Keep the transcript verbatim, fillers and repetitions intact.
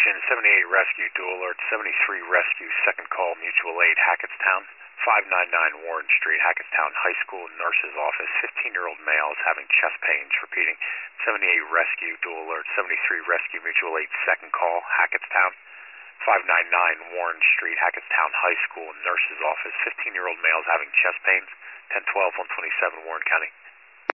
Station, seventy-eight Rescue, dual alert, seventy-three Rescue, second call, mutual aid, Hackettstown, five ninety-nine Warren Street, Hackettstown High School, nurse's office, fifteen-year-old male is having chest pains, repeating, seventy-eight Rescue, dual alert, seventy-three Rescue, mutual aid, second call, Hackettstown, five ninety-nine Warren Street, Hackettstown High School, nurse's office, fifteen-year-old male is having chest pains, ten twelve, one twenty-seven Warren County.